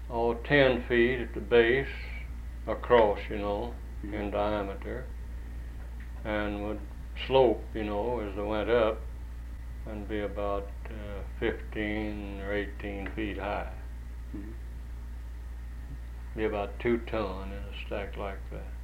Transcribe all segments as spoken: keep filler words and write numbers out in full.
oh, ten feet at the base, across, you know, mm-hmm. in diameter, and would slope, you know, as they went up, and be about uh, fifteen or eighteen feet high. Mm-hmm. Be about two ton in a stack like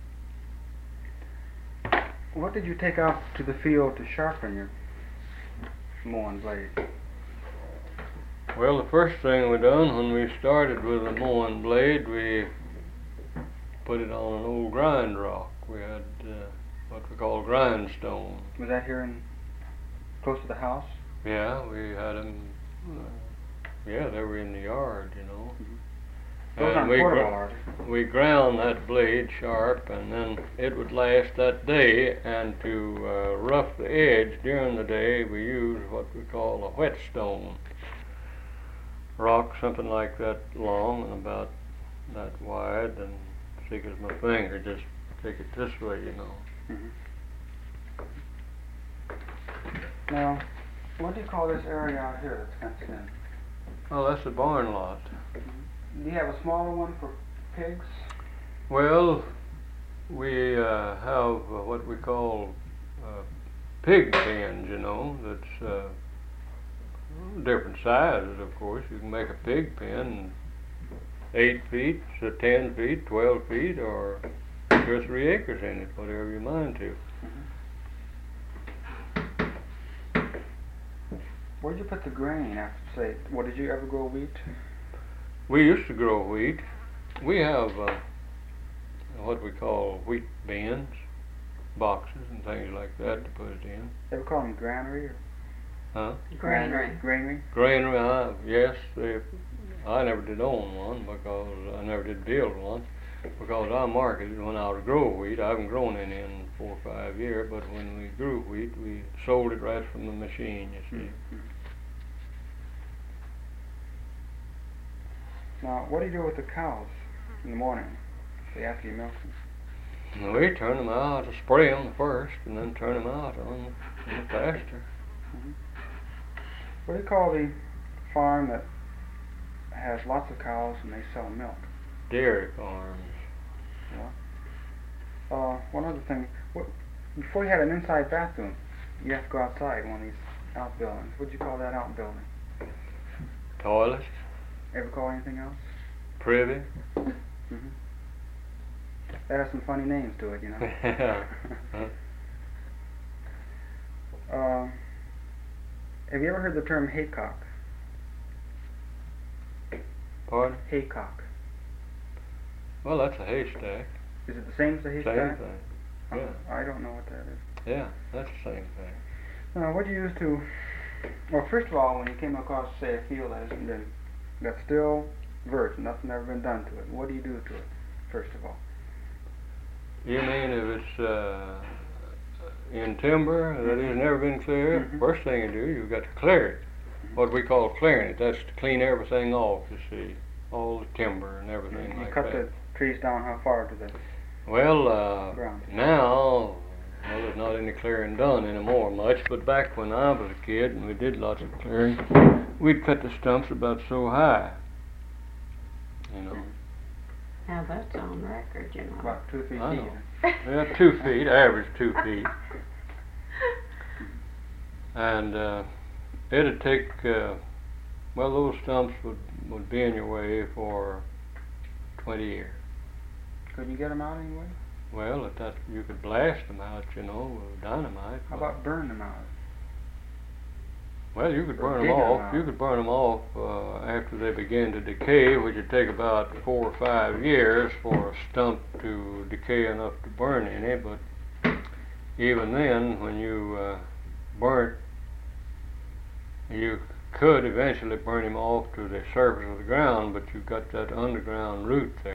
that. What did you take out to the field to sharpen your mowing blade? Well, the first thing we done when we started with the mowing blade, we put it on an old grind rock. We had uh, what we call grindstone. Was that here in close to the house? Yeah, we had them. Uh, yeah, they were in the yard, you know. Mm-hmm. Those aren't we portable, gr- are they? We ground that blade sharp, and then it would last that day. And to uh, rough the edge during the day, we used what we call a whetstone rock, something like that long and about that wide and thick as my finger. Just take it this way, you know. Mm-hmm. Now, what do you call this area out here that's fenced in? Oh, that's the barn lot. Do you have a smaller one for pigs? Well, we uh, have uh, what we call uh, pig pens, you know, that's uh, different sizes, of course. You can make a pig pen eight feet, so ten feet, twelve feet, or two or three acres in it, whatever you mind to. Mm-hmm. Where'd you put the grain after, say, what, did you ever grow wheat? We used to grow wheat. We have uh, what we call wheat bins, boxes and things like that to put it in. They ever call them granary? Or Huh? Granary. Granary? Granary, uh, yes. They, I never did own one because I never did build one because I marketed when I would grow wheat. I haven't grown any in four or five years, but when we grew wheat, we sold it right from the machine, you see. Mm-hmm. Now, what do you do with the cows in the morning, say after you milk them? We turn them out, spray them first, and then turn them out on the, on the pasture. Mm-hmm. What do you call the farm that has lots of cows and they sell milk? Dairy farms. Yeah. Uh, one other thing, what, before you had an inside bathroom, you have to go outside one of these outbuildings. What do you call that outbuilding? Toilet. Ever call anything else? Privy. Mm-hmm. That has some funny names to it, you know. Huh? uh, have you ever heard the term haycock? Pardon? Haycock. Well, that's a haystack. Is it the same as a haystack? Same thing. Uh, Yeah. I don't know what that is. Yeah, that's the same thing. Now, what do you use to? Well, first of all, when you came across, say, a field that hasn't been, that's still virgin, nothing ever been done to it, what do you do to it? First of all. You mean if it's uh, in timber that has never been cleared? Mm-hmm. First thing you do, you've got to clear it. Mm-hmm. What we call clearing it. That's to clean everything off, you see, all the timber and everything Mm-hmm. like you cut that. the trees down how far to the Well, uh, ground? now, well, there's not any clearing done anymore much, but back when I was a kid and we did lots of clearing, we'd cut the stumps about so high, you know. Now that's on record, you know. About two or three I feet. know. Yeah, two feet, average two feet. And uh, it'd take, uh, well, those stumps would, would be in your way for twenty years. Could you get them out anyway? Well, if that, you could blast them out, you know, with dynamite. How about burn them out? Well, you could Or burn them dig 'em off. out. You could burn them off uh, after they begin to decay, which would take about four or five years for a stump to decay enough to burn any. But even then, when you uh, burnt, you could eventually burn him off to the surface of the ground, but you've got that underground root there.